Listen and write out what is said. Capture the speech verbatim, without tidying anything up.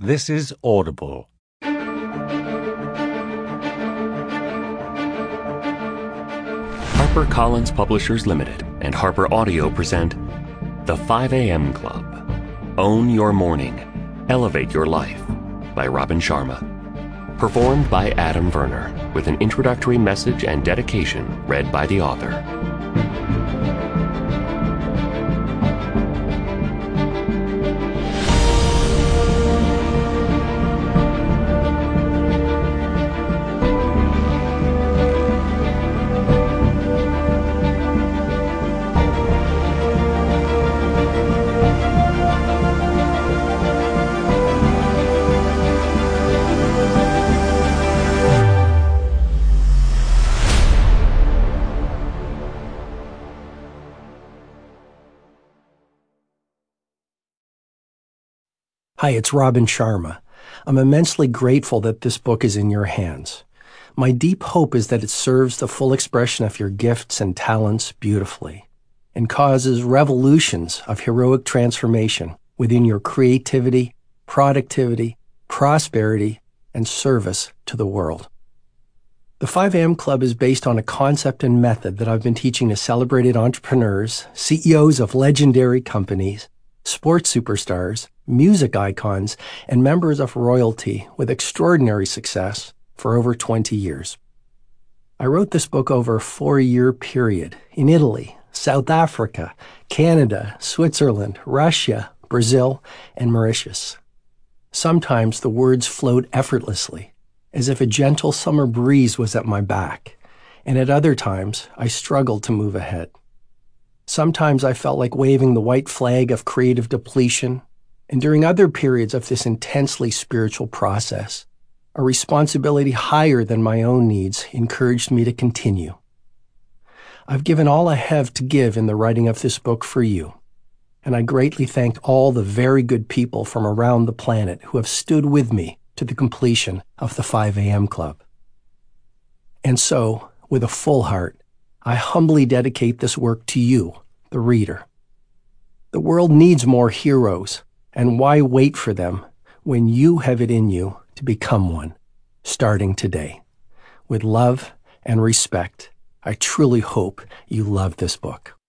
This is Audible. HarperCollins Publishers Limited and Harper Audio present The five a.m. Club. Own Your Morning. Elevate Your Life by Robin Sharma. Performed by Adam Verner with an introductory message and dedication read by the author. Hi, it's Robin Sharma. I'm immensely grateful that this book is in your hands. My deep hope is that it serves the full expression of your gifts and talents beautifully and causes revolutions of heroic transformation within your creativity, productivity, prosperity, and service to the world. The five a.m. Club is based on a concept and method that I've been teaching to celebrated entrepreneurs, C E Os of legendary companies, sports superstars, music icons, and members of royalty with extraordinary success for over twenty years. I wrote this book over a four-year period in Italy, South Africa, Canada, Switzerland, Russia, Brazil, and Mauritius. Sometimes the words flowed effortlessly, as if a gentle summer breeze was at my back, and at other times I struggled to move ahead. Sometimes I felt like waving the white flag of creative depletion, and during other periods of this intensely spiritual process, a responsibility higher than my own needs encouraged me to continue. I've given all I have to give in the writing of this book for you, and I greatly thank all the very good people from around the planet who have stood with me to the completion of the five a.m. Club. And so, with a full heart, I humbly dedicate this work to you, the reader. The world needs more heroes, and why wait for them when you have it in you to become one, starting today? With love and respect, I truly hope you love this book.